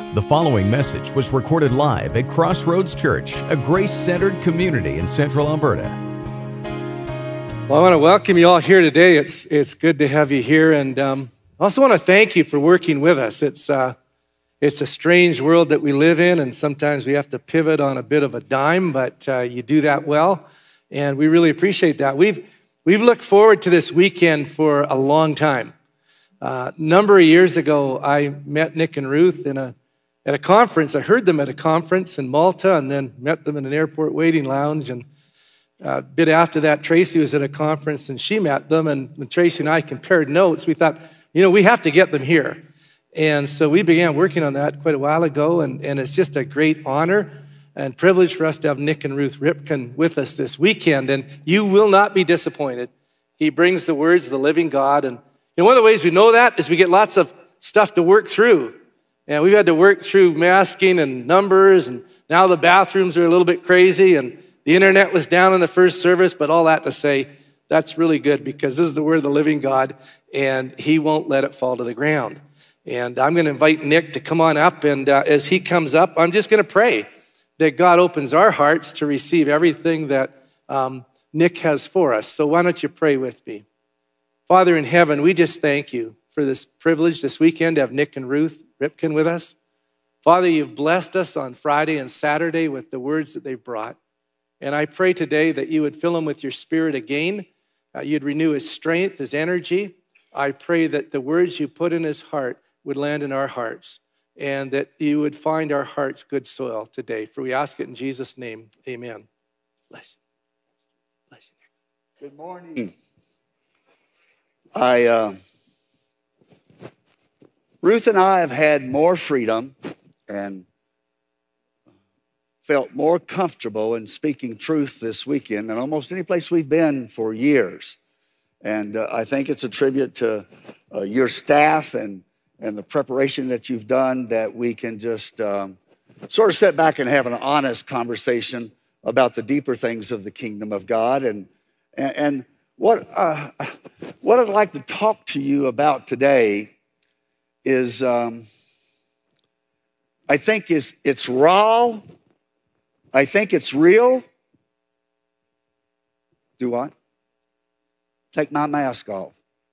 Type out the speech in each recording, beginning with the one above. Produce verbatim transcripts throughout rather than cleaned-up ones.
The following message was recorded live at Crossroads Church, a grace-centered community in Central Alberta. Well, I want to welcome you all here today. It's it's good to have you here, and um, I also want to thank you for working with us. It's uh, it's a strange world that we live in, and sometimes we have to pivot on a bit of a dime, but uh, you do that well, and we really appreciate that. We've we've looked forward to this weekend for a long time. A uh, number of years ago, I met Nick and Ruth in a at a conference. I heard them at a conference in Malta, and then met them in an airport waiting lounge. And uh, a bit after that, Tracy was at a conference, and she met them. And when Tracy and I compared notes, we thought, you know, we have to get them here. And so we began working on that quite a while ago, and, and it's just a great honor and privilege for us to have Nick and Ruth Ripken with us this weekend. And you will not be disappointed. He brings the words of the living God. And you know, one of the ways we know that is we get lots of stuff to work through. And we've had to work through masking and numbers, and now the bathrooms are a little bit crazy, and the internet was down in the first service, but all that to say, that's really good because this is the word of the living God, and he won't let it fall to the ground. And I'm going to invite Nick to come on up, and uh, as he comes up, I'm just going to pray that God opens our hearts to receive everything that um, Nick has for us. So why don't you pray with me? Father in heaven, we just thank you for this privilege this weekend to have Nick and Ruth Ripken with us. Father, you've blessed us on Friday and Saturday with the words that they've brought. And I pray today that you would fill him with your spirit again. Uh, you'd renew his strength, his energy. I pray that the words you put in his heart would land in our hearts, and that you would find our hearts good soil today. For we ask it in Jesus' name. Amen. Bless you. Bless you. Good morning. I... Uh... Ruth and I have had more freedom and felt more comfortable in speaking truth this weekend than almost any place we've been for years. And uh, I think it's a tribute to uh, your staff and, and the preparation that you've done that we can just um, sort of sit back and have an honest conversation about the deeper things of the kingdom of God. And, and, and what, uh, what I'd like to talk to you about today is, um, I think is it's raw. I think it's real. Do what? Take my mask off.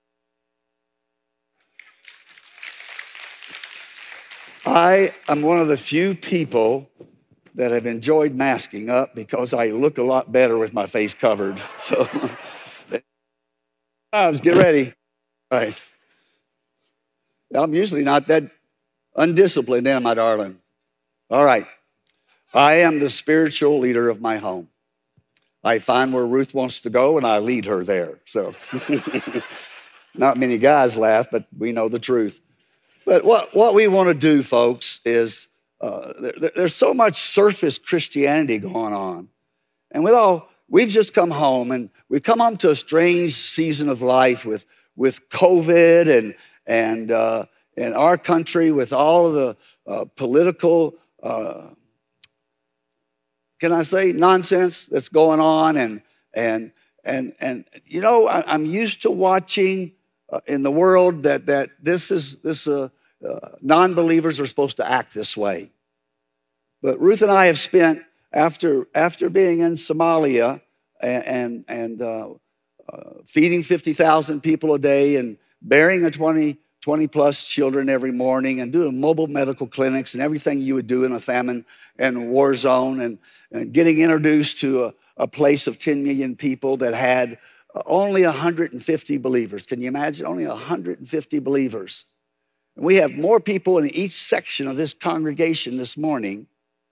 I am one of the few people that have enjoyed masking up because I look a lot better with my face covered. So, let's get ready. All right. I'm usually not that undisciplined, am I, darling? All right. I am the spiritual leader of my home. I find where Ruth wants to go, and I lead her there. So, not many guys laugh, but we know the truth. But what, what we want to do, folks, is uh, there, there's so much surface Christianity going on. And with all, we've just come home, and we've come home to a strange season of life with, with COVID and And uh, in our country, with all of the uh, political, uh, can I say, nonsense that's going on, and and and and you know, I, I'm used to watching uh, in the world that that this is this uh, uh, non-believers are supposed to act this way. But Ruth and I have spent after after being in Somalia and and, and uh, uh, feeding fifty thousand people a day and bearing a twenty, twenty plus children every morning and doing mobile medical clinics and everything you would do in a famine and war zone, and, and getting introduced to a, a place of ten million people that had only one hundred fifty believers. Can you imagine? Only one hundred fifty believers. And we have more people in each section of this congregation this morning,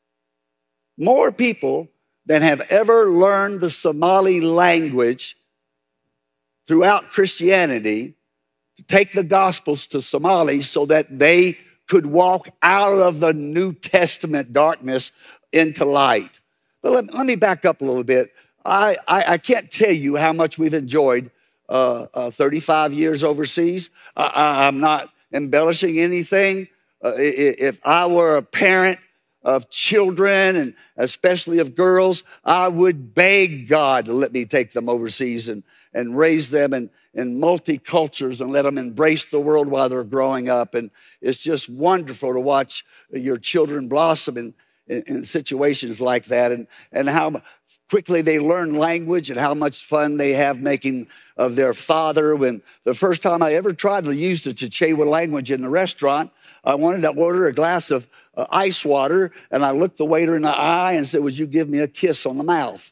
more people than have ever learned the Somali language throughout Christianity, to take the Gospels to Somalis so that they could walk out of the New Testament darkness into light. But let, let me back up a little bit. I, I, I can't tell you how much we've enjoyed uh, uh, thirty-five years overseas. I, I, I'm not embellishing anything. Uh, if I were a parent of children, and especially of girls, I would beg God to let me take them overseas and, and raise them and, in multicultures and let them embrace the world while they're growing up. And it's just wonderful to watch your children blossom in, in, in situations like that, and, and how quickly they learn language and how much fun they have making of their father. When the first time I ever tried to use the Chichewa language in the restaurant, I wanted to order a glass of uh, ice water, and I looked the waiter in the eye and said, "Would you give me a kiss on the mouth?"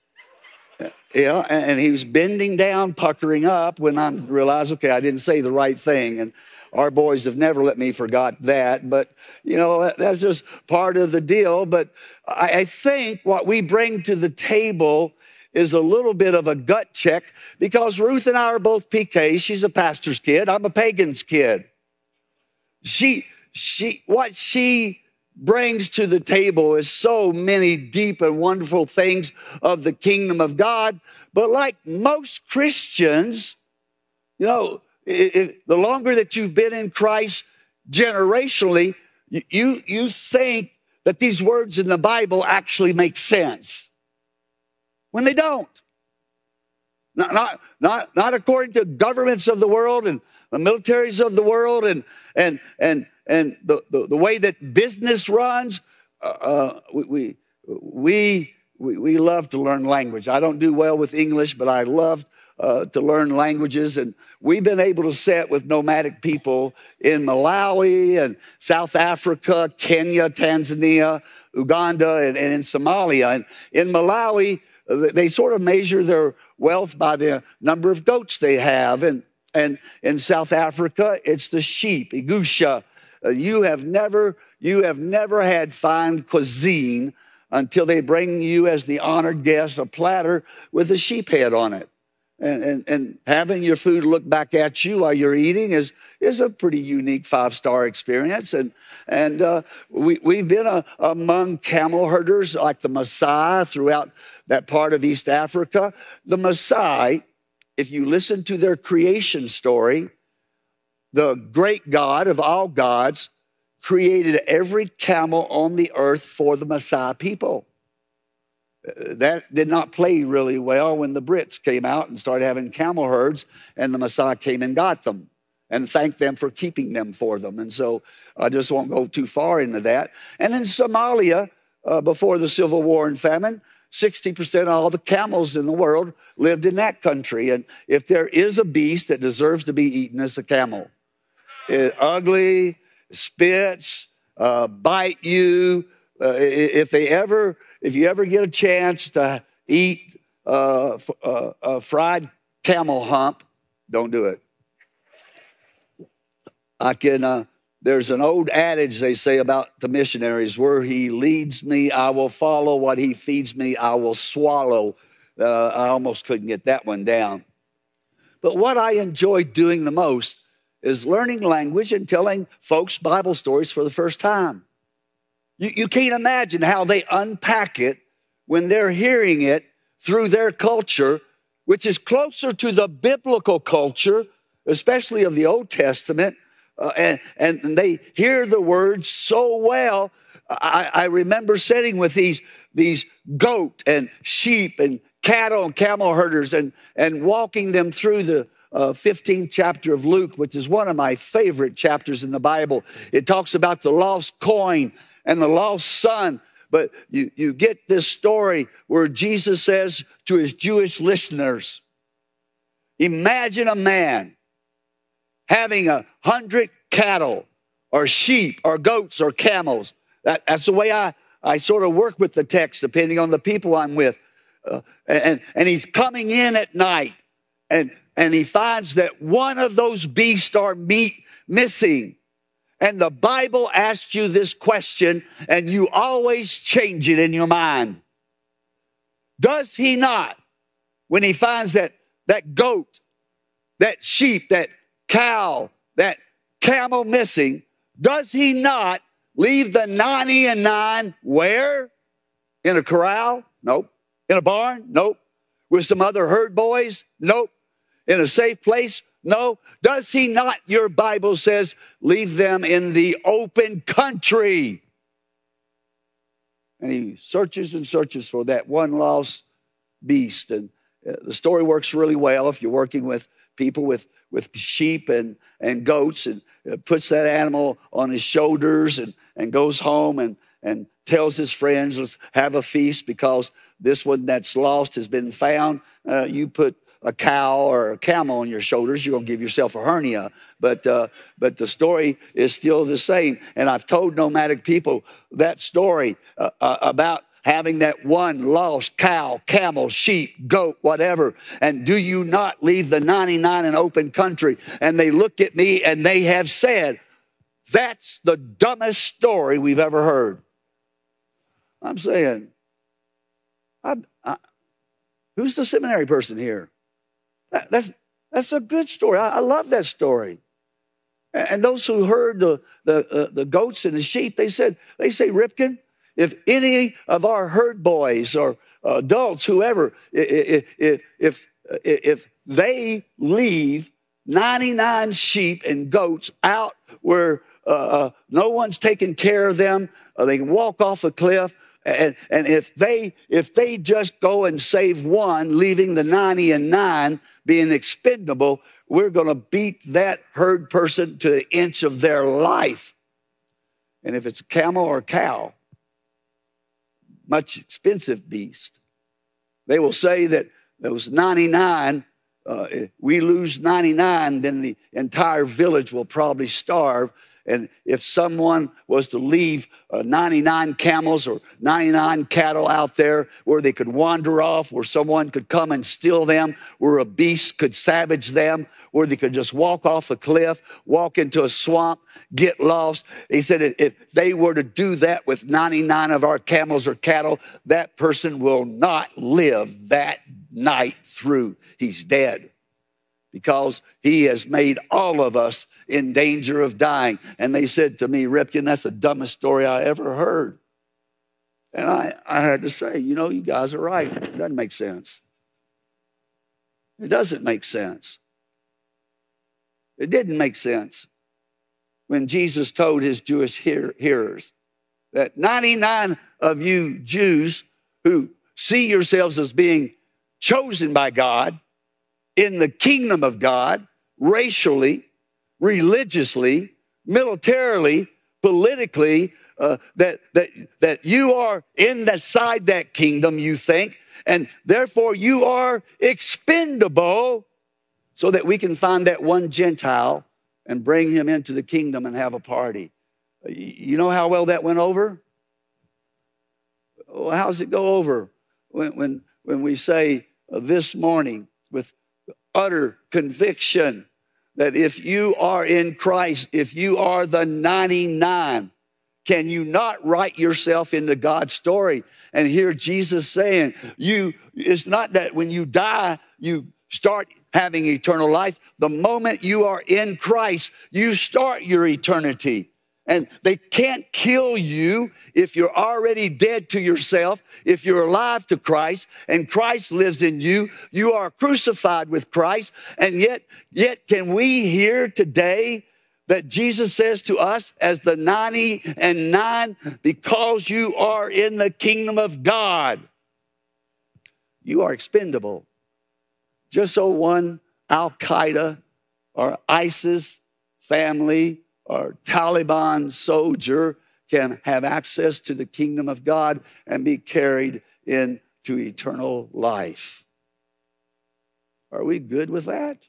Yeah, and he was bending down, puckering up, when I realized, okay, I didn't say the right thing. And our boys have never let me forget that. But, you know, that's just part of the deal. But I think what we bring to the table is a little bit of a gut check, because Ruth and I are both P Ks. She's a pastor's kid. I'm a pagan's kid. She, she, what she brings to the table is so many deep and wonderful things of the kingdom of God. But like most Christians, you know, it, it, the longer that you've been in Christ generationally, you, you think that these words in the Bible actually make sense, when they don't. Not, not, not, not according to governments of the world and the militaries of the world and, and, and, and the, the, the way that business runs. Uh, we, we, we, we love to learn language. I don't do well with English, but I love uh, to learn languages. And we've been able to sit with nomadic people in Malawi and South Africa, Kenya, Tanzania, Uganda, and, and in Somalia. And in Malawi, they sort of measure their wealth by the number of goats they have. And, and in South Africa, it's the sheep, Igusha. Uh, you have never, you have never had fine cuisine until they bring you as the honored guest a platter with a sheep head on it. And, and, and having your food look back at you while you're eating is, is a pretty unique five-star experience. And, and uh, we, we've been uh, among camel herders like the Maasai throughout that part of East Africa. The Maasai, if you listen to their creation story, the great God of all gods created every camel on the earth for the Maasai people. That did not play really well when the Brits came out and started having camel herds, and the Maasai came and got them and thanked them for keeping them for them. And so I just won't go too far into that. And in Somalia, uh, before the Civil War and famine, sixty percent of all the camels in the world lived in that country. And if there is a beast that deserves to be eaten, it's a camel. It, ugly, spits, uh, bite you. Uh, if they ever... If you ever get a chance to eat uh, uh, a fried camel hump, don't do it. I can. Uh, there's an old adage they say about the missionaries: where he leads me, I will follow. What he feeds me, I will swallow. Uh, I almost couldn't get that one down. But what I enjoy doing the most is learning language and telling folks Bible stories for the first time. You, you can't imagine how they unpack it when they're hearing it through their culture, which is closer to the biblical culture, especially of the Old Testament, uh, and, and they hear the words so well. I, I remember sitting with these, these goat and sheep and cattle and camel herders and, and walking them through the uh, fifteenth chapter of Luke, which is one of my favorite chapters in the Bible. It talks about the lost coin and the lost son. But you, you get this story where Jesus says to his Jewish listeners, imagine a man having a hundred cattle or sheep or goats or camels. That, that's the way I, I sort of work with the text, depending on the people I'm with. Uh, and, and he's coming in at night, and, and he finds that one of those beasts are meat missing. And the Bible asks you this question, and you always change it in your mind. Does he not, when he finds that, that goat, that sheep, that cow, that camel missing, does he not leave the ninety and nine where? In a corral? Nope. In a barn? Nope. With some other herd boys? Nope. In a safe place? No. Does he not, your Bible says, leave them in the open country? And he searches and searches for that one lost beast. And the story works really well if you're working with people with, with sheep and, and goats, and puts that animal on his shoulders and, and goes home and, and tells his friends, let's have a feast because this one that's lost has been found. Uh, you put a cow or a camel on your shoulders, you're going to give yourself a hernia. But uh, but the story is still the same. And I've told nomadic people that story uh, uh, about having that one lost cow, camel, sheep, goat, whatever. And do you not leave the ninety-nine in open country? And they look at me and they have said, that's the dumbest story we've ever heard. I'm saying, I, I, who's the seminary person here? That, that's, that's a good story. I, I love that story. And, and those who heard the, the, uh, the goats and the sheep, they said, they say, Ripken, if any of our herd boys or adults, whoever, if, if, if, if they leave ninety-nine sheep and goats out where uh, no one's taking care of them, uh, they can walk off a cliff, and, and if they if they just go and save one, leaving the ninety and nine being expendable, we're going to beat that herd person to the inch of their life. And if it's a camel or a cow, much expensive beast, they will say that those ninety-nine, uh, if we lose ninety-nine, then the entire village will probably starve. And if someone was to leave uh, ninety-nine camels or ninety-nine cattle out there where they could wander off, where someone could come and steal them, where a beast could savage them, where they could just walk off a cliff, walk into a swamp, get lost. He said if they were to do that with ninety-nine of our camels or cattle, that person will not live that night through. He's dead. Because he has made all of us in danger of dying. And they said to me, Ripken, that's the dumbest story I ever heard. And I, I had to say, you know, you guys are right. It doesn't make sense. It doesn't make sense. It didn't make sense when Jesus told his Jewish hear, hearers that ninety-nine of you Jews who see yourselves as being chosen by God, in the kingdom of God, racially, religiously, militarily, politically, uh, that, that, that you are inside that kingdom, you think, and therefore you are expendable so that we can find that one Gentile and bring him into the kingdom and have a party. You know how well that went over? Well, how does it go over when, when, when we say uh, this morning with utter conviction that if you are in Christ, if you are the ninety-nine, can you not write yourself into God's story and hear Jesus saying, you, it's not that when you die, you start having eternal life. The moment you are in Christ, you start your eternity. And they can't kill you if you're already dead to yourself, if you're alive to Christ and Christ lives in you. You are crucified with Christ. And yet, yet can we hear today that Jesus says to us as the ninety and nine, because you are in the kingdom of God, you are expendable. Just so one Al-Qaeda or ISIS family or Taliban soldier can have access to the kingdom of God and be carried into eternal life. Are we good with that?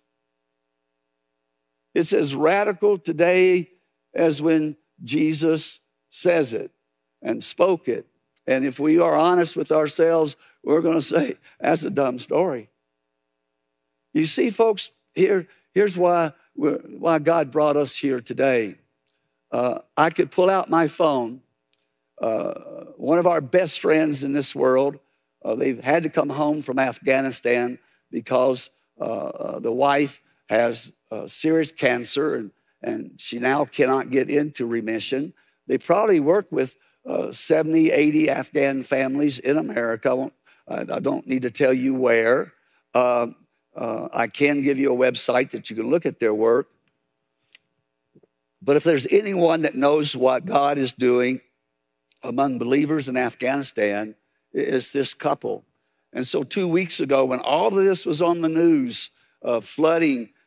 It's as radical today as when Jesus says it and spoke it. And if we are honest with ourselves, we're going to say, that's a dumb story. You see, folks, here, here's why why God brought us here today. Uh, I could pull out my phone. Uh, one of our best friends in this world, uh, they've had to come home from Afghanistan because uh, uh, the wife has uh, serious cancer and, and she now cannot get into remission. They probably work with uh, seventy, eighty Afghan families in America. I, won't, I, I don't need to tell you where. Uh, Uh, I can give you a website that you can look at their work. But if there's anyone that knows what God is doing among believers in Afghanistan, it's this couple. And so two weeks ago, when all of this was on the news, uh, flooding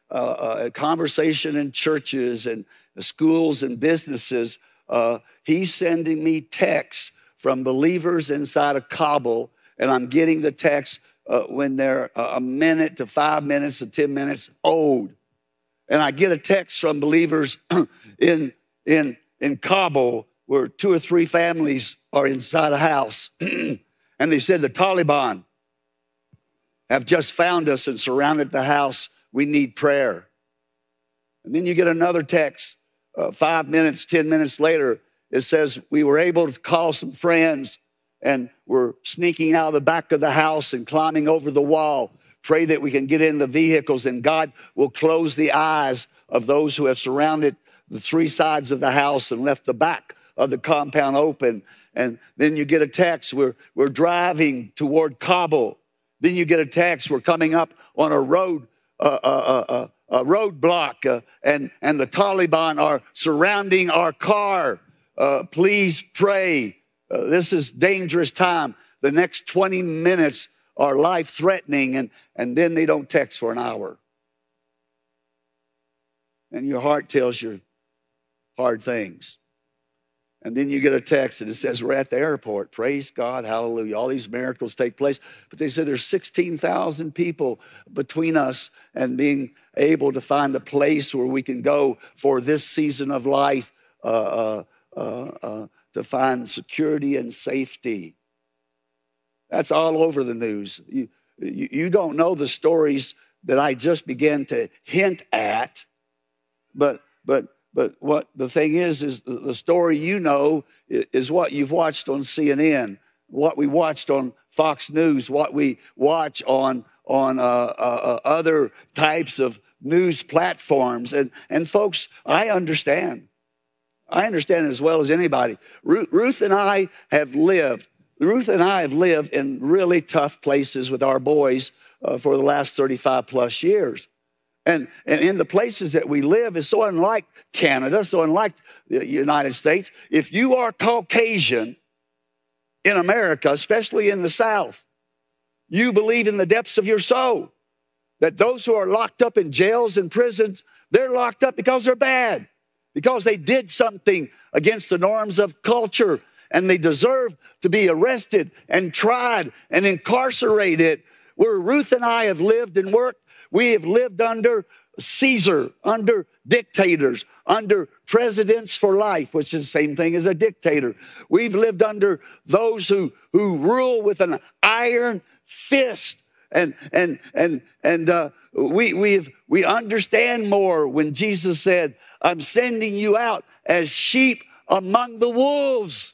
uh, uh, conversation in churches and schools and businesses, uh, he's sending me texts from believers inside of Kabul, and I'm getting the texts uh, when they're a minute to five minutes to ten minutes old. And I get a text from believers in, in, in Kabul where two or three families are inside a house. And they said, the Taliban have just found us and surrounded the house. We need prayer. And then you get another text, uh, five minutes, ten minutes later. It says, we were able to call some friends and we're sneaking out of the back of the house and climbing over the wall. Pray that we can get in the vehicles and God will close the eyes of those who have surrounded the three sides of the house and left the back of the compound open. And then you get a text, we're, we're driving toward Kabul. Then you get a text, we're coming up on a road, uh, uh, uh, a roadblock, uh, and, and the Taliban are surrounding our car. Uh, please pray. Uh, this is dangerous time. The next twenty minutes are life-threatening, and, and then they don't text for an hour. And your heart tells you hard things. And then you get a text and it says, we're at the airport. Praise God, hallelujah. All these miracles take place. But they said there's sixteen thousand people between us and being able to find a place where we can go for this season of life uh, uh, uh, uh, to find security and safety. That's all over the news. You, you, you don't know the stories that I just began to hint at, but but but what the thing is, is the story you know is what you've watched on C N N, what we watched on Fox News, what we watch on on uh, uh, other types of news platforms. And and folks, I understand. I understand as well as anybody. Ruth, Ruth and I have lived. Ruth and I have lived in really tough places with our boys uh, for the last thirty-five plus years. And, and in the places that we live is so unlike Canada, so unlike the United States. If you are Caucasian in America, especially in the South, you believe in the depths of your soul that those who are locked up in jails and prisons, they're locked up because they're bad, because they did something against the norms of culture, and they deserve to be arrested and tried and incarcerated. Where Ruth and I have lived and worked, we have lived under Caesar, under dictators, under presidents for life, which is the same thing as a dictator. We've lived under those who, who rule with an iron fist. And and and and uh, we we we understand more when Jesus said, "I'm sending you out as sheep among the wolves."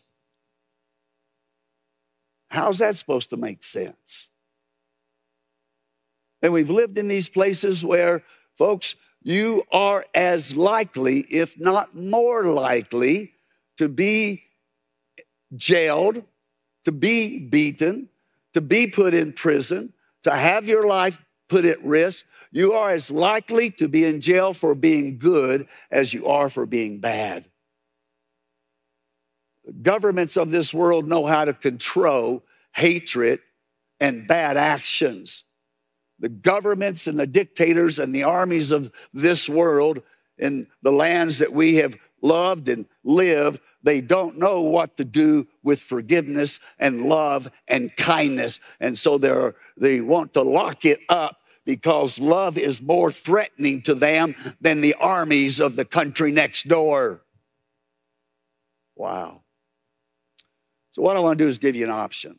How's that supposed to make sense? And we've lived in these places where, folks, you are as likely, if not more likely, to be jailed, to be beaten, to be put in prison, to have your life put at risk. You are as likely to be in jail for being good as you are for being bad. Governments of this world know how to control hatred and bad actions. The governments and the dictators and the armies of this world in the lands that we have loved and lived, they don't know what to do with forgiveness and love and kindness. And so they're, they want to lock it up because love is more threatening to them than the armies of the country next door. Wow. So what I want to do is give you an option.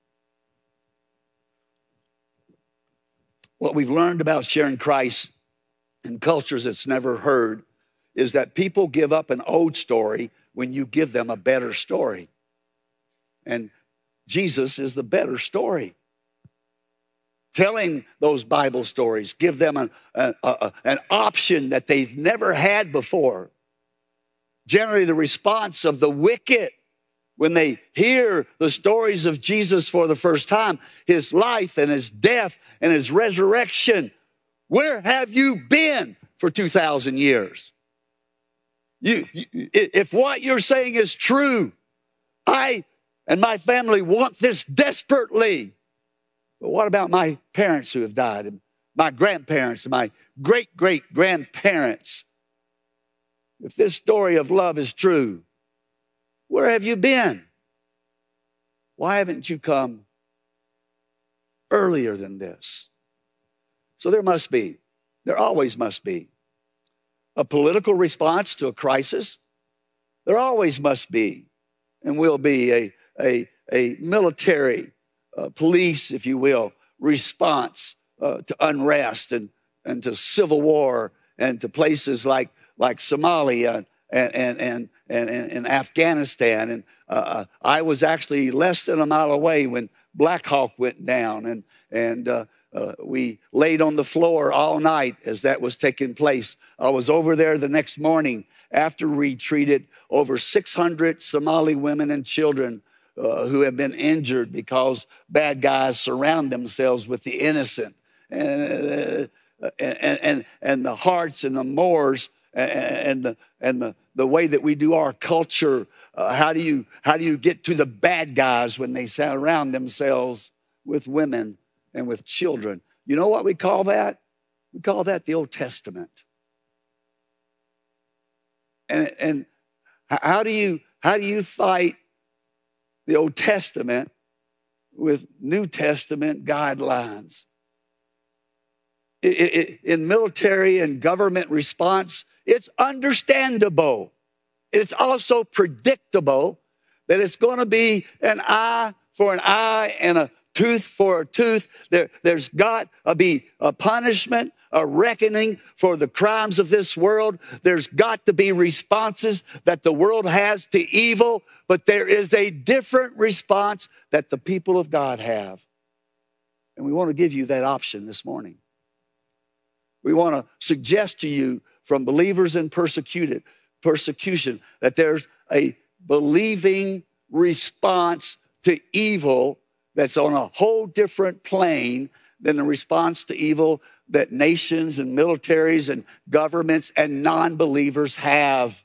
What we've learned about sharing Christ in cultures that's never heard is that people give up an old story when you give them a better story. And Jesus is the better story. Telling those Bible stories, give them an, a, a, an option that they've never had before. Generally, the response of the wicked when they hear the stories of Jesus for the first time, his life and his death and his resurrection, where have you been for two thousand years? You, you, if what you're saying is true, I and my family want this desperately. But what about my parents who have died, and my grandparents, my great-great-grandparents. If this story of love is true, where have you been? Why haven't you come earlier than this? So there must be, there always must be, a political response to a crisis. There always must be and will be a, a, a military, uh, police, if you will, response uh, to unrest and, and to civil war and to places like, like Somalia and, and, and, and, and Afghanistan. And uh, I was actually less than a mile away when Black Hawk went down, and, and uh, uh, we laid on the floor all night as that was taking place. I was over there the next morning after we treated over six hundred Somali women and children uh, who have been injured because bad guys surround themselves with the innocent. And, uh, and, and, and the hearts and the Moors and the, and the, the way that we do our culture. Uh, how do you, how do you get to the bad guys when they surround themselves with women and with children? You know what we call that? We call that the Old Testament. And, and how do you, how do you fight the Old Testament with New Testament guidelines? It, it, in military and government response, it's understandable. It's also predictable that it's going to be an eye for an eye and a tooth for a tooth. There, there's got to be a punishment, a reckoning for the crimes of this world. There's got to be responses that the world has to evil, but there is a different response that the people of God have. And we want to give you that option this morning. We want to suggest to you from believers in persecuted persecution that there's a believing response to evil that's on a whole different plane than the response to evil that nations and militaries and governments and non-believers have.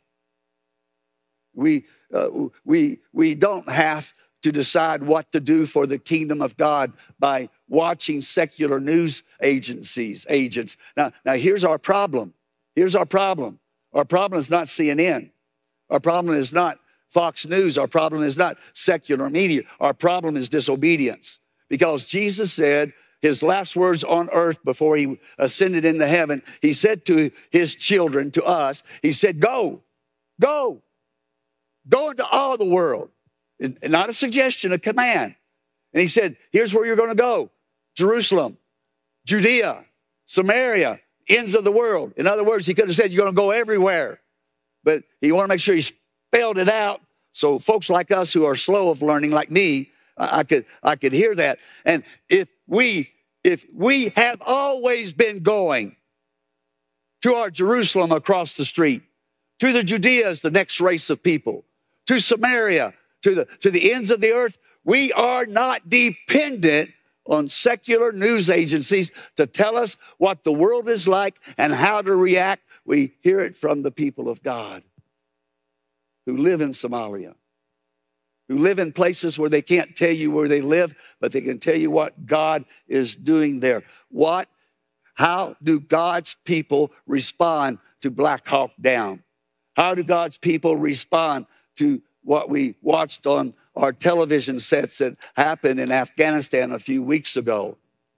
We, uh, we, we don't have to decide what to do for the kingdom of God by watching secular news agencies, agents. Now, now here's our problem. Here's our problem. Our problem is not C N N. Our problem is not Fox News. Our problem is not secular media. Our problem is disobedience. Because Jesus said his last words on earth before he ascended into heaven, he said to his children, to us, he said, go, go, go into all the world. And not a suggestion, a command. And he said, here's where you're going to go. Jerusalem, Judea, Samaria, ends of the world. In other words, he could have said you're going to go everywhere. But he wanted to make sure he spelled it out so folks like us who are slow of learning, like me, I could, I could hear that. And if we, if we have always been going to our Jerusalem across the street, to the Judeas, the next race of people, to Samaria, to the, to the ends of the earth, we are not dependent on secular news agencies to tell us what the world is like and how to react. We hear it from the people of God who live in Somalia, who live in places where they can't tell you where they live, but they can tell you what God is doing there. What, how do God's people respond to Black Hawk Down? How do God's people respond to what we watched on our television sets that happened in Afghanistan a few weeks ago,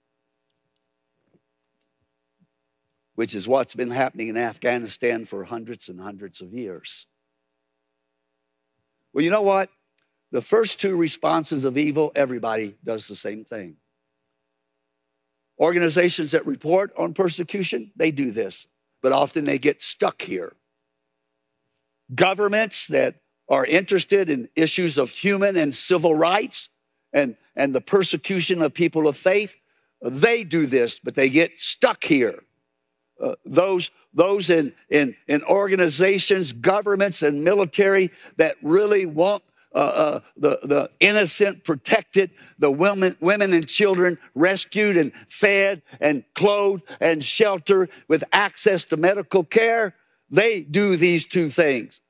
which is what's been happening in Afghanistan for hundreds and hundreds of years? Well, you know what? The first two responses of evil, everybody does the same thing. Organizations that report on persecution, they do this, but often they get stuck here. Governments that are interested in issues of human and civil rights and, and the persecution of people of faith, they do this, but they get stuck here. Uh, those those in, in, in organizations, governments, and military that really want uh, uh, the, the innocent protected, the women, women and children rescued and fed and clothed and sheltered with access to medical care, they do these two things.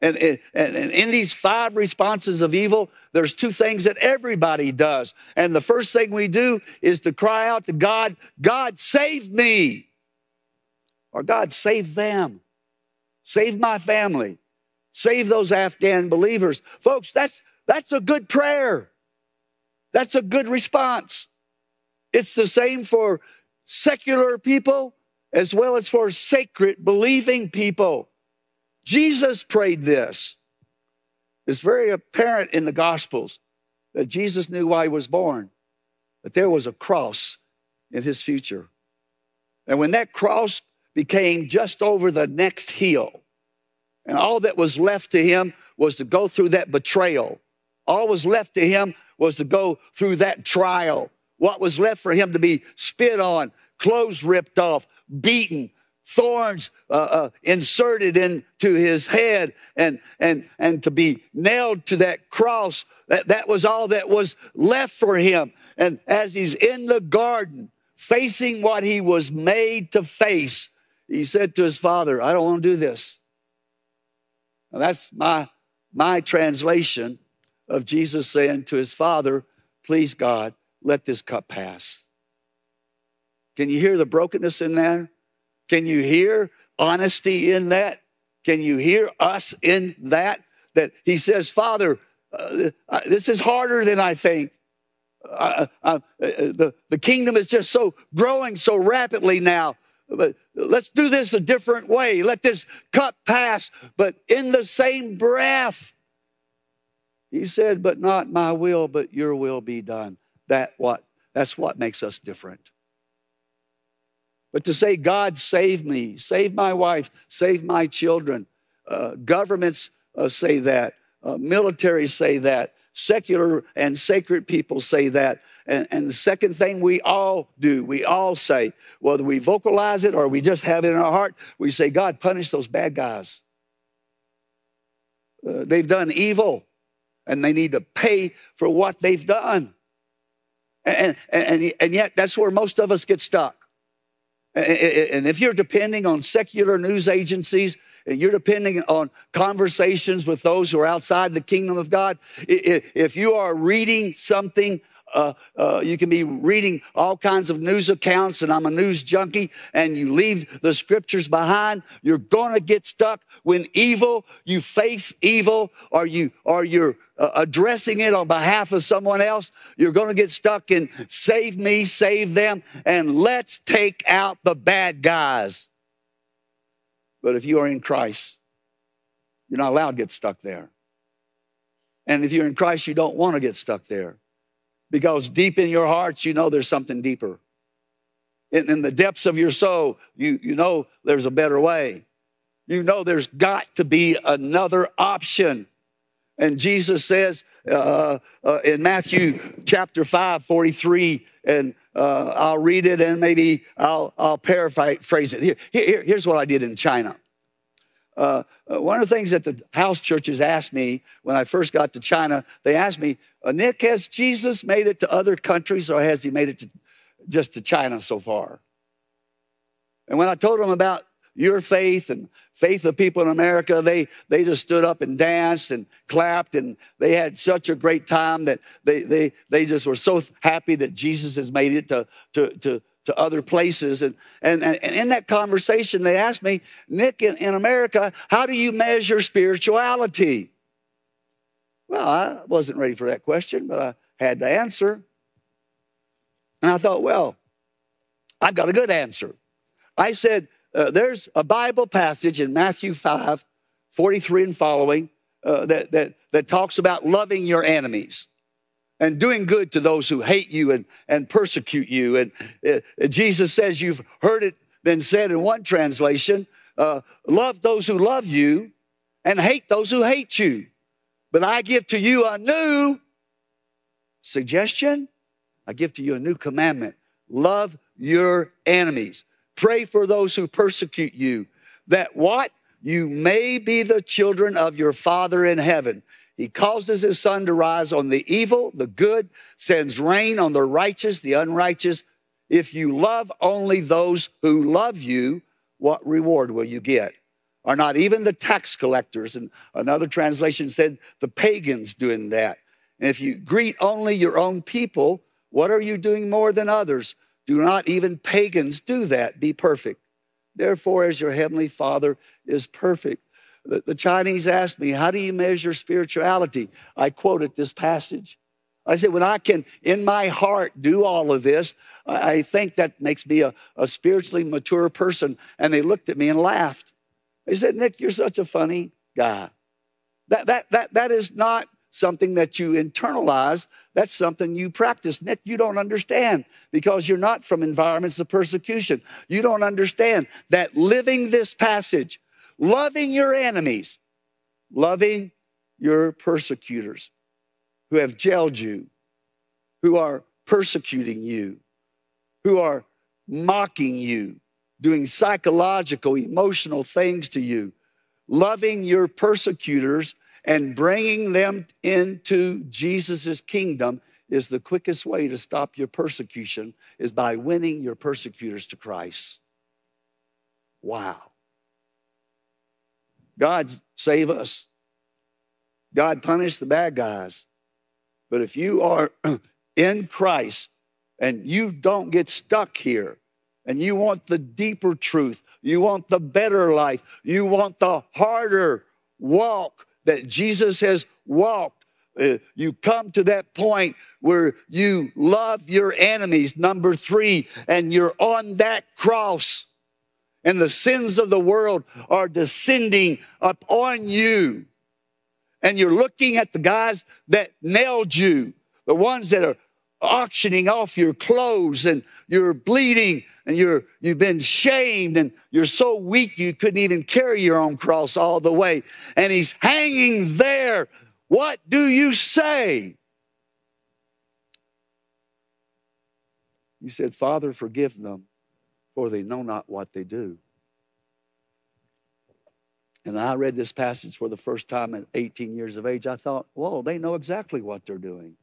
And, and, and in these five responses of evil, there's two things that everybody does. And the first thing we do is to cry out to God, God, save me. Or God, save them. Save my family. Save those Afghan believers. Folks, that's, that's a good prayer. That's a good response. It's the same for secular people as well as for sacred believing people. Jesus prayed this. It's very apparent in the Gospels that Jesus knew why he was born, that there was a cross in his future. And when that cross became just over the next hill, and all that was left to him was to go through that betrayal. All was left to him was to go through that trial. What was left for him to be spit on, clothes ripped off, beaten, thorns uh, uh, inserted into his head, and, and, and to be nailed to that cross. That, that was all that was left for him. And as he's in the garden, facing what he was made to face, he said to his father, I don't want to do this. Now that's my, my translation of Jesus saying to his father, please, God, let this cup pass. Can you hear the brokenness in there? Can you hear honesty in that? Can you hear us in that? That he says, Father, uh, this is harder than I think. Uh, uh, the, the kingdom is just so growing so rapidly now. But let's do this a different way. Let this cup pass. But in the same breath, he said, but not my will, but your will be done. That what? That's what makes us different. But to say, God, save me, save my wife, save my children. Uh, governments uh, say that. Uh, militaries say that. Secular and sacred people say that. And, and the second thing we all do, we all say, whether we vocalize it or we just have it in our heart, we say, God, punish those bad guys. Uh, they've done evil, and they need to pay for what they've done. And, and, and yet that's where most of us get stuck. And if you're depending on secular news agencies, and you're depending on conversations with those who are outside the kingdom of God, if you are reading something, uh, uh, you can be reading all kinds of news accounts, and I'm a news junkie, and you leave the scriptures behind, you're going to get stuck when evil, you face evil, or, you, or you're uh, addressing it on behalf of someone else. You're going to get stuck in save me, save them, and let's take out the bad guys. But if you are in Christ, you're not allowed to get stuck there. And if you're in Christ, you don't want to get stuck there. Because deep in your hearts, you know there's something deeper. In, in the depths of your soul, you, you know there's a better way. You know there's got to be another option. And Jesus says uh, uh, in Matthew chapter five, forty-three, and uh, I'll read it and maybe I'll, I'll paraphrase it. Here, here, here's what I did in China. Uh, one of the things that the house churches asked me when I first got to China, they asked me, Nick, has Jesus made it to other countries, or has he made it to, just to China so far? And when I told them about your faith and faith of people in America, they, they just stood up and danced and clapped, and they had such a great time that they, they, they just were so happy that Jesus has made it to, to, to, to other places. And, and, and in that conversation, they asked me, Nick, in, in America, how do you measure spirituality? Well, I wasn't ready for that question, but I had to answer. And I thought, well, I've got a good answer. I said, uh, there's a Bible passage in Matthew five, forty-three and following uh, that, that, that talks about loving your enemies and doing good to those who hate you and, and persecute you. And uh, Jesus says, you've heard it been said in one translation, uh, love those who love you and hate those who hate you. But I give to you a new suggestion. I give to you a new commandment. Love your enemies. Pray for those who persecute you. That what? You may be the children of your Father in heaven. He causes his sun to rise on the evil, the good, sends rain on the righteous, the unrighteous. If you love only those who love you, what reward will you get? Are not even the tax collectors. And another translation said the pagans doing that. And if you greet only your own people, what are you doing more than others? Do not even pagans do that. Be perfect. Therefore, as your heavenly Father is perfect. The, the Chinese asked me, how do you measure spirituality? I quoted this passage. I said, when I can, in my heart, do all of this, I, I think that makes me a, a spiritually mature person. And they looked at me and laughed. They said, Nick, you're such a funny guy. That, that, that, that is not something that you internalize. That's something you practice. Nick, you don't understand because you're not from environments of persecution. You don't understand that living this passage, loving your enemies, loving your persecutors who have jailed you, who are persecuting you, who are mocking you, doing psychological, emotional things to you, loving your persecutors and bringing them into Jesus' kingdom is the quickest way to stop your persecution, is by winning your persecutors to Christ. Wow. God save us. God punish the bad guys. But if you are in Christ and you don't get stuck here, and you want the deeper truth, you want the better life, you want the harder walk that Jesus has walked, uh, you come to that point where you love your enemies, number three, and you're on that cross, and the sins of the world are descending upon you, and you're looking at the guys that nailed you, the ones that are auctioning off your clothes, and you're bleeding, and you're, you've been shamed, and you're so weak you couldn't even carry your own cross all the way. And he's hanging there. What do you say? You said, Father, forgive them, for they know not what they do. And I read this passage for the first time at eighteen years of age. I thought, whoa, they know exactly what they're doing.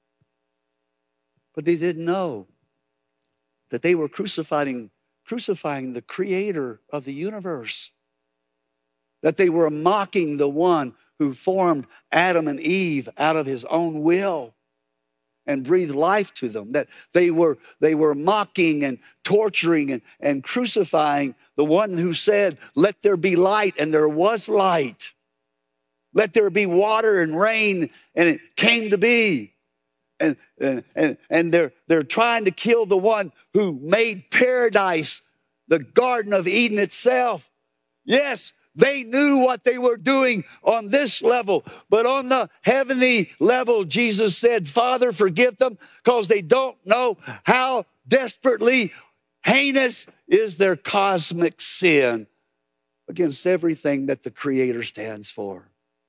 But they didn't know that they were crucifying, crucifying the creator of the universe. That they were mocking the one who formed Adam and Eve out of his own will and breathed life to them. That they were, they were mocking and torturing and, and crucifying the one who said, let there be light, and there was light. Let there be water and rain, and it came to be. And, and, and they're, they're trying to kill the one who made paradise, the Garden of Eden itself. Yes, they knew what they were doing on this level, but on the heavenly level, Jesus said, Father, forgive them, because they don't know how desperately heinous is their cosmic sin against everything that the Creator stands for.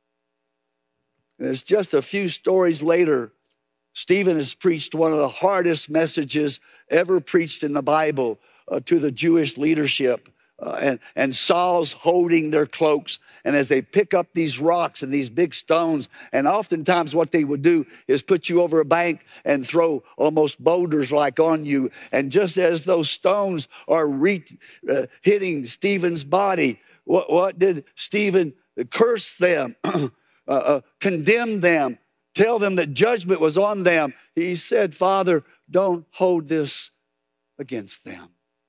And it's just a few stories later, Stephen has preached one of the hardest messages ever preached in the Bible uh, to the Jewish leadership. Uh, and, and Saul's holding their cloaks. And as they pick up these rocks and these big stones, and oftentimes what they would do is put you over a bank and throw almost boulders like on you. And just as those stones are re- uh, hitting Stephen's body, what, what did Stephen curse them, uh, uh, condemn them, tell them that judgment was on them? He said, Father, don't hold this against them.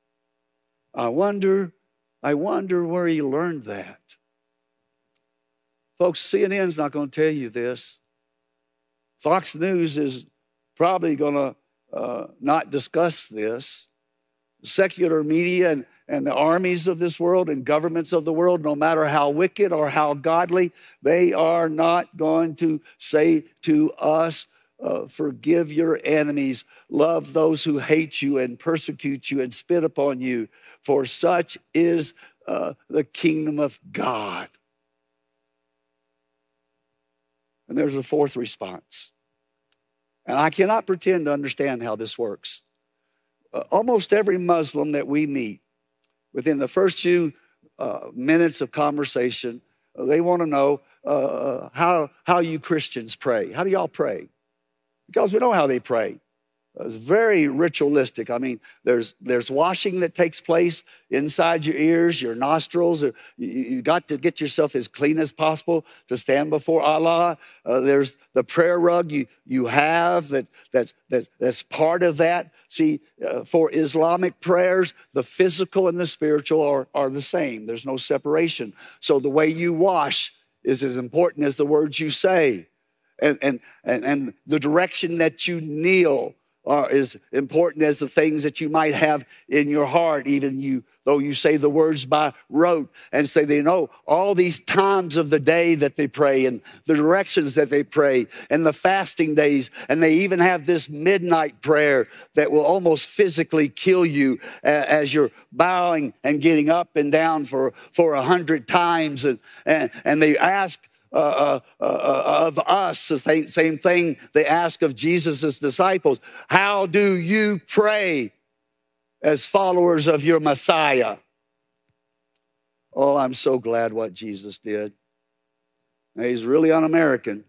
I wonder, I wonder where he learned that. Folks, C N N's not going to tell you this. Fox News is probably going to uh, not discuss this. Secular media and, and the armies of this world and governments of the world, no matter how wicked or how godly, they are not going to say to us, uh, forgive your enemies, love those who hate you and persecute you and spit upon you, for such is uh, the kingdom of God. And there's a fourth response. And I cannot pretend to understand how this works. Uh, almost every Muslim that we meet, within the first few uh, minutes of conversation, uh, they want to know uh, how, how you Christians pray. How do y'all pray? Because we know how they pray. It's very ritualistic. I mean, there's there's washing that takes place inside your ears, your nostrils. You, you got to get yourself as clean as possible to stand before Allah. Uh, there's the prayer rug you you have that that's that's, that's part of that. See, uh, for Islamic prayers, the physical and the spiritual are, are the same. There's no separation. So the way you wash is as important as the words you say, and and and, and the direction that you kneel are as important as the things that you might have in your heart, even you, though you say the words by rote, and say they know all these times of the day that they pray and the directions that they pray and the fasting days. And they even have this midnight prayer that will almost physically kill you as you're bowing and getting up and down for, for a hundred times. And, and, and they ask Uh, uh, uh, of us, the same, same thing they ask of Jesus' disciples. How do you pray as followers of your Messiah? Oh, I'm so glad what Jesus did. Now, he's really un-American.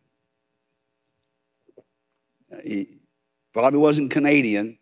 He probably wasn't Canadian,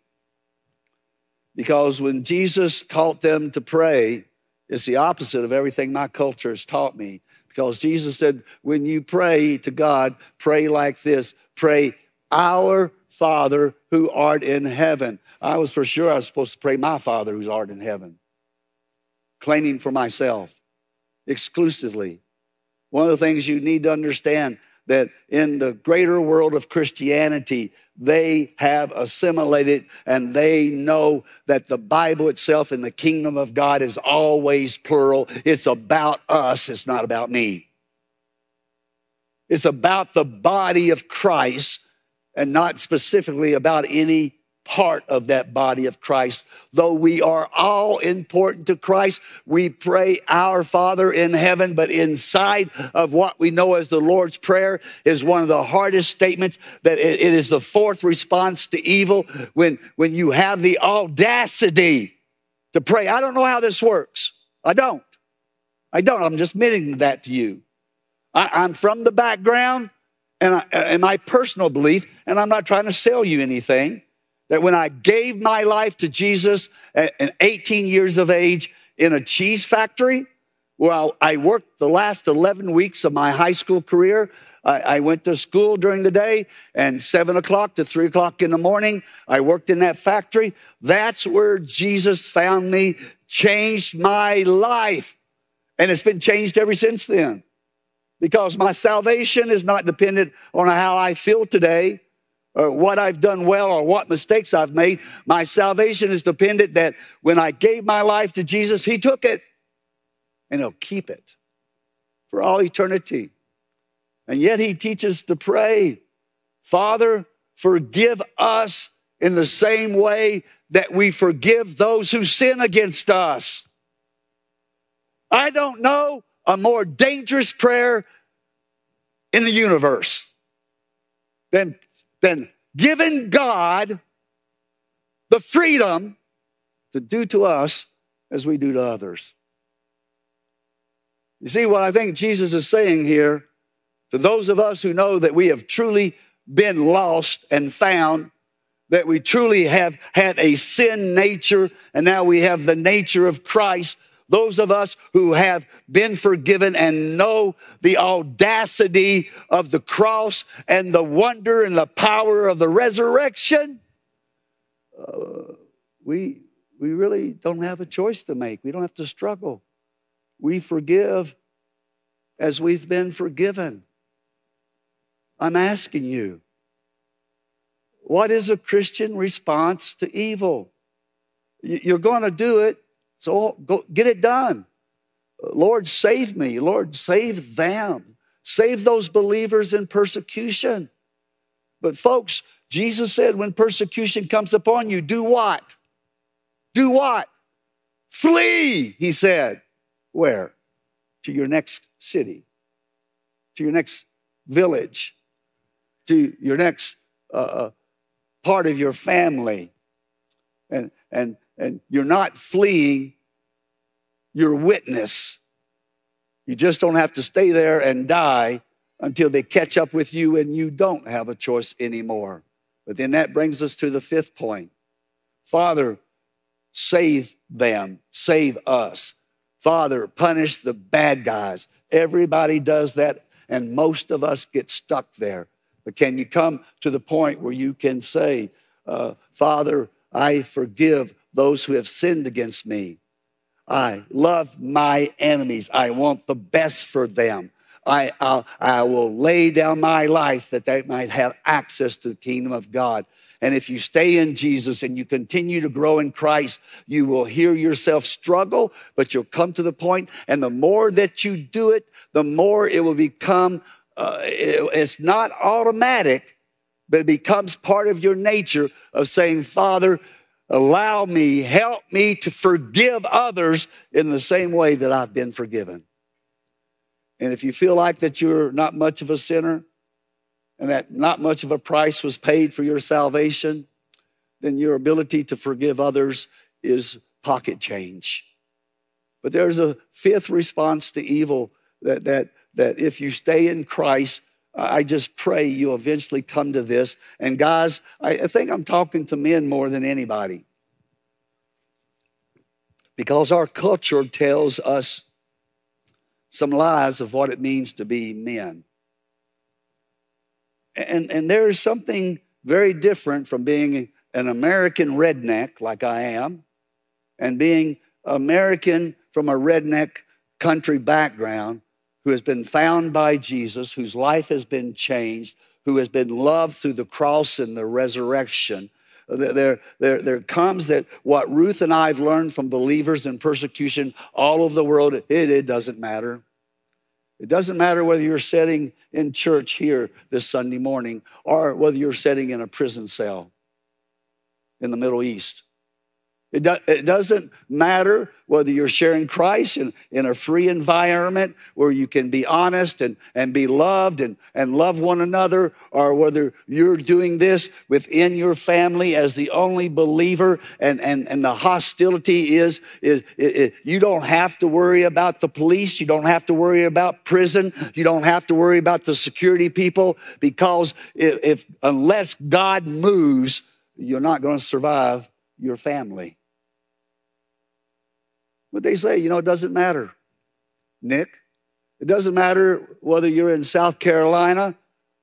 because when Jesus taught them to pray, it's the opposite of everything my culture has taught me. Because Jesus said, when you pray to God, pray like this. Pray, our Father who art in heaven. I was for sure I was supposed to pray my Father who art in heaven. Claiming for myself exclusively. One of the things you need to understand, that in the greater world of Christianity, they have assimilated and they know that the Bible itself in the kingdom of God is always plural. It's about us. It's not about me. It's about the body of Christ and not specifically about any part of that body of Christ. Though we are all important to Christ, we pray our Father in heaven, but inside of what we know as the Lord's Prayer is one of the hardest statements, that it, it is the fourth response to evil, when, when you have the audacity to pray. I don't know how this works. I don't. I don't. I'm just admitting that to you. I, I'm from the background, and, I, and my personal belief, and I'm not trying to sell you anything, that when I gave my life to Jesus at eighteen years of age in a cheese factory, where I worked the last eleven weeks of my high school career, I went to school during the day, and seven o'clock to three o'clock in the morning, I worked in that factory. That's where Jesus found me, changed my life. And it's been changed ever since then. Because my salvation is not dependent on how I feel today, or what I've done well, or what mistakes I've made. My salvation is dependent that when I gave my life to Jesus, he took it, and he'll keep it for all eternity. And yet he teaches to pray, Father, forgive us in the same way that we forgive those who sin against us. I don't know a more dangerous prayer in the universe than than giving God the freedom to do to us as we do to others. You see, what I think Jesus is saying here, to those of us who know that we have truly been lost and found, that we truly have had a sin nature, and now we have the nature of Christ. Those of us who have been forgiven and know the audacity of the cross and the wonder and the power of the resurrection, uh, we, we really don't have a choice to make. We don't have to struggle. We forgive as we've been forgiven. I'm asking you, what is a Christian response to evil? You're going to do it. So go get it done. Lord, save me. Lord, save them. Save those believers in persecution. But folks, Jesus said when persecution comes upon you, do what? Do what? Flee, he said. Where? To your next city. To your next village. To your next uh, part of your family. And, and, and you're not fleeing your witness. You just don't have to stay there and die until they catch up with you and you don't have a choice anymore. But then that brings us to the fifth point. Father, save them, save us. Father, punish the bad guys. Everybody does that, and most of us get stuck there. But can you come to the point where you can say, uh, Father, I forgive those who have sinned against me. I love my enemies. I want the best for them. I, I'll, I will lay down my life that they might have access to the kingdom of God. And if you stay in Jesus and you continue to grow in Christ, you will hear yourself struggle, but you'll come to the point, and the more that you do it, the more it will become, uh, it, it's not automatic, but it becomes part of your nature of saying, Father, allow me, help me to forgive others in the same way that I've been forgiven. And if you feel like that you're not much of a sinner and that not much of a price was paid for your salvation, then your ability to forgive others is pocket change. But there's a fifth response to evil that, that, that if you stay in Christ, I just pray you eventually come to this. And guys, I think I'm talking to men more than anybody, because our culture tells us some lies of what it means to be men. And, and there is something very different from being an American redneck like I am and being American from a redneck country background who has been found by Jesus, whose life has been changed, who has been loved through the cross and the resurrection. There, there, there comes that what Ruth and I have learned from believers in persecution all over the world, it, it doesn't matter. It doesn't matter whether you're sitting in church here this Sunday morning or whether you're sitting in a prison cell in the Middle East. It, do, it doesn't matter whether you're sharing Christ in, in a free environment where you can be honest and, and be loved and, and love one another, or whether you're doing this within your family as the only believer, and, and, and the hostility is, is it, it, you don't have to worry about the police. You don't have to worry about prison. You don't have to worry about the security people, because if, if unless God moves, you're not going to survive your family. But they say, you know, it doesn't matter, Nick. It doesn't matter whether you're in South Carolina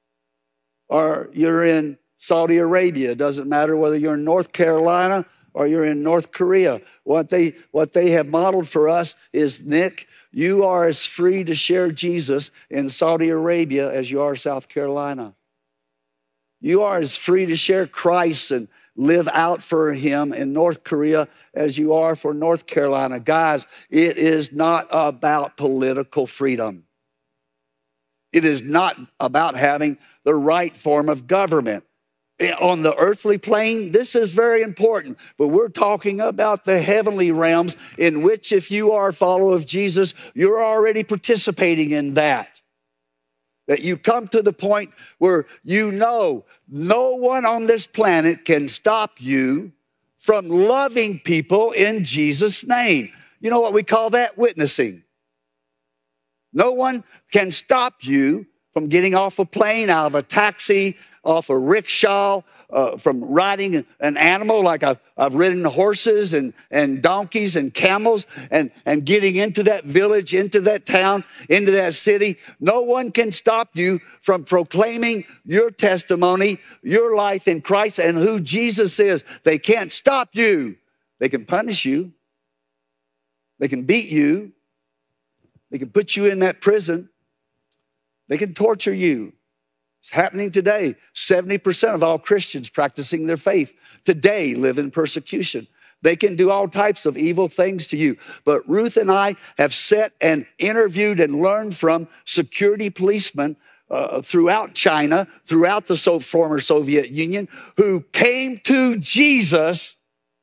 or you're in Saudi Arabia. It doesn't matter whether you're in North Carolina or you're in North Korea. What they, what they have modeled for us is, Nick, you are as free to share Jesus in Saudi Arabia as you are South Carolina. You are as free to share Christ and live out for him in North Korea as you are for North Carolina. Guys, it is not about political freedom. It is not about having the right form of government. On the earthly plane, this is very important, but we're talking about the heavenly realms, in which, if you are a follower of Jesus, you're already participating in that. That you come to the point where you know no one on this planet can stop you from loving people in Jesus' name. You know what we call that? Witnessing. No one can stop you from getting off a plane, out of a taxi, off a rickshaw, uh, from riding an animal like I've, I've ridden horses and, and donkeys and camels, and, and getting into that village, into that town, into that city. No one can stop you from proclaiming your testimony, your life in Christ, and who Jesus is. They can't stop you. They can punish you. They can beat you. They can put you in that prison. They can torture you. It's happening today. seventy percent of all Christians practicing their faith today live in persecution. They can do all types of evil things to you. But Ruth and I have sat and interviewed and learned from security policemen uh, throughout China, throughout the so- former Soviet Union, who came to Jesus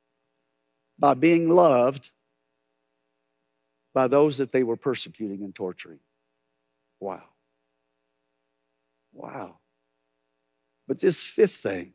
by being loved by those that they were persecuting and torturing. Wow. Wow. But this fifth thing,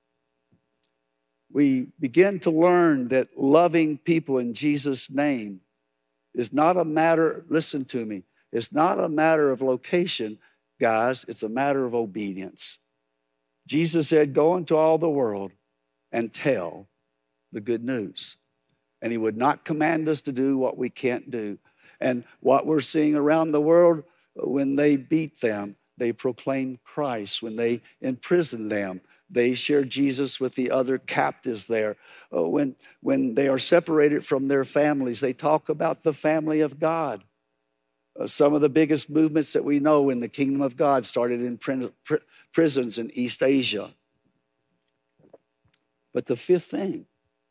we begin to learn that loving people in Jesus' name is not a matter, listen to me, it's not a matter of location, guys, it's a matter of obedience. Jesus said, go into all the world and tell the good news. And he would not command us to do what we can't do. And what we're seeing around the world, when they beat them, they proclaim Christ. When they imprison them, they share Jesus with the other captives there. Uh, when, when they are separated from their families, they talk about the family of God. Uh, some of the biggest movements that we know in the kingdom of God started in pr- pr- prisons in East Asia. But the fifth thing,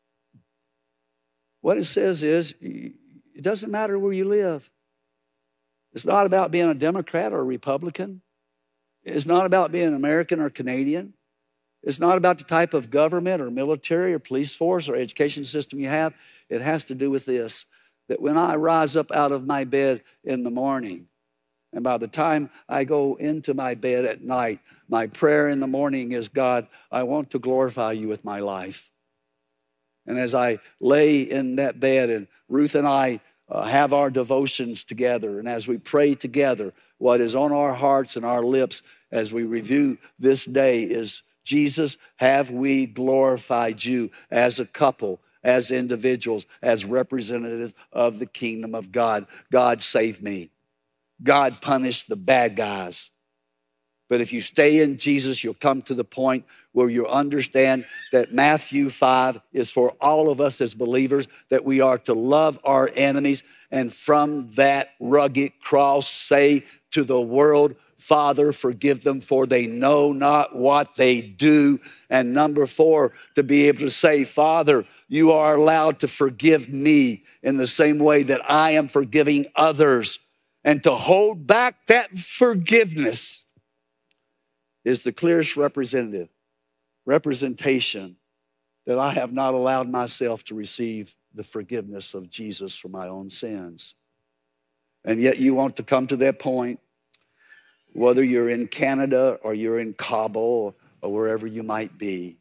what it says is, it doesn't matter where you live. It's not about being a Democrat or a Republican. It's not about being American or Canadian. It's not about the type of government or military or police force or education system you have. It has to do with this, that when I rise up out of my bed in the morning, and by the time I go into my bed at night, my prayer in the morning is, God, I want to glorify you with my life. And as I lay in that bed, and Ruth and I uh, have our devotions together, and as we pray together, what is on our hearts and our lips as we review this day is, Jesus, have we glorified you as a couple, as individuals, as representatives of the kingdom of God? God save me. God punish the bad guys. But if you stay in Jesus, you'll come to the point where you understand that Matthew five is for all of us as believers, that we are to love our enemies, and from that rugged cross say to the world, Father, forgive them, for they know not what they do. And number four, to be able to say, Father, you are allowed to forgive me in the same way that I am forgiving others. And to hold back that forgiveness is the clearest representative, representation that I have not allowed myself to receive the forgiveness of Jesus for my own sins. And yet you want to come to that point, whether you're in Canada or you're in Kabul or wherever you might be.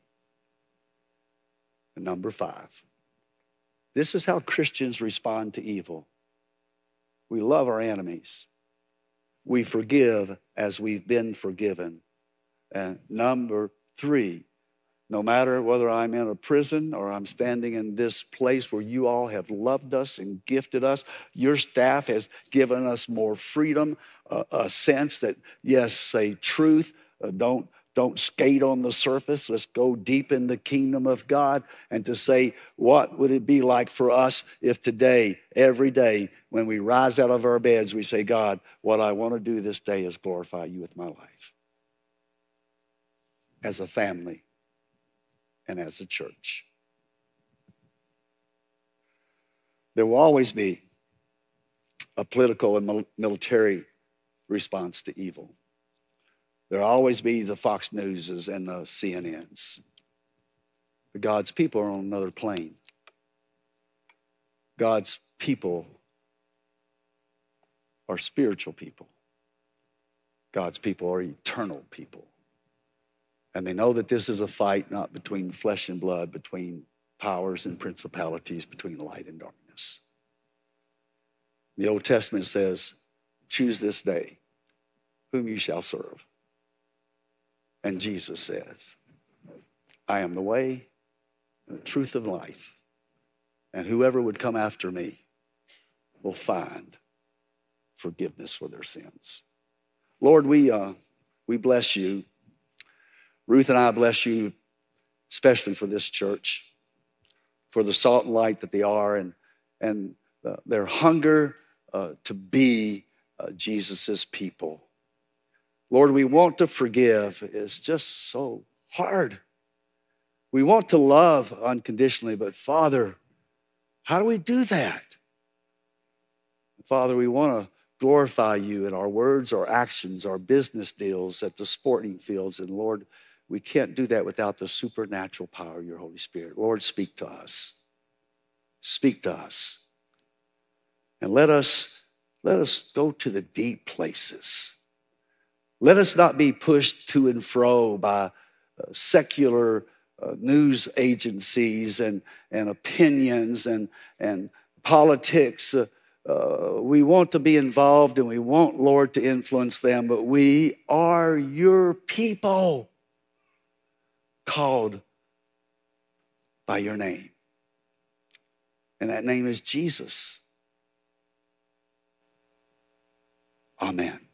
And number five, this is how Christians respond to evil. We love our enemies. We forgive as we've been forgiven. And number three, no matter whether I'm in a prison or I'm standing in this place where you all have loved us and gifted us, your staff has given us more freedom, uh, a sense that, yes, say truth, uh, don't, don't skate on the surface. Let's go deep in the kingdom of God, and to say, what would it be like for us if today, every day, when we rise out of our beds, we say, God, what I want to do this day is glorify you with my life. As a family and as a church. There will always be a political and military response to evil. There will always be the Fox Newses and the C N Ns. But God's people are on another plane. God's people are spiritual people. God's people are eternal people. And they know that this is a fight not between flesh and blood, between powers and principalities, between light and darkness. The Old Testament says, choose this day whom you shall serve. And Jesus says, I am the way and the truth of life. And whoever would come after me will find forgiveness for their sins. Lord, we, uh, we bless you. Ruth and I bless you, especially for this church, for the salt and light that they are, and, and uh, their hunger uh, to be uh, Jesus' people. Lord, we want to forgive. It's just so hard. We want to love unconditionally, but Father, how do we do that? Father, we want to glorify you in our words, our actions, our business deals, at the sporting fields, and Lord, we can't do that without the supernatural power of your Holy Spirit. Lord, speak to us. Speak to us. And let us, let us go to the deep places. Let us not be pushed to and fro by uh, secular uh, news agencies and, and opinions and, and politics. Uh, uh, we want to be involved and we want, Lord, to influence them, but we are your people. called by your name. And that name is Jesus. Amen.